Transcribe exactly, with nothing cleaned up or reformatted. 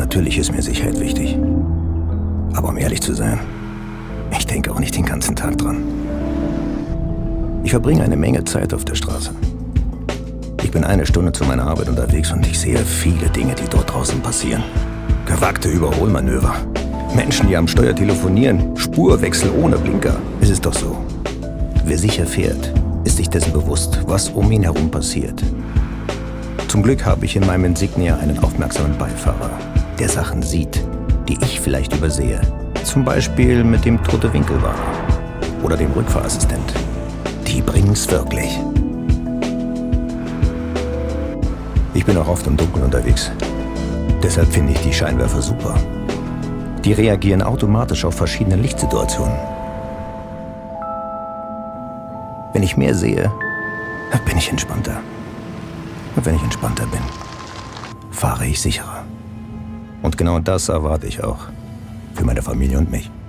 Natürlich ist mir Sicherheit wichtig. Aber um ehrlich zu sein, ich denke auch nicht den ganzen Tag dran. Ich verbringe eine Menge Zeit auf der Straße. Ich bin eine Stunde zu meiner Arbeit unterwegs und ich sehe viele Dinge, die dort draußen passieren. Gewagte Überholmanöver. Menschen, die am Steuer telefonieren. Spurwechsel ohne Blinker. Es ist doch so. Wer sicher fährt, ist sich dessen bewusst, was um ihn herum passiert. Zum Glück habe ich in meinem Insignia einen aufmerksamen Beifahrer, der Sachen sieht, die ich vielleicht übersehe. Zum Beispiel mit dem Tote-Winkel-Warner oder dem Rückfahrassistent. Die bringen's wirklich. Ich bin auch oft im Dunkeln unterwegs. Deshalb finde ich die Scheinwerfer super. Die reagieren automatisch auf verschiedene Lichtsituationen. Wenn ich mehr sehe, bin ich entspannter. Und wenn ich entspannter bin, fahre ich sicherer. Und genau das erwarte ich auch für meine Familie und mich.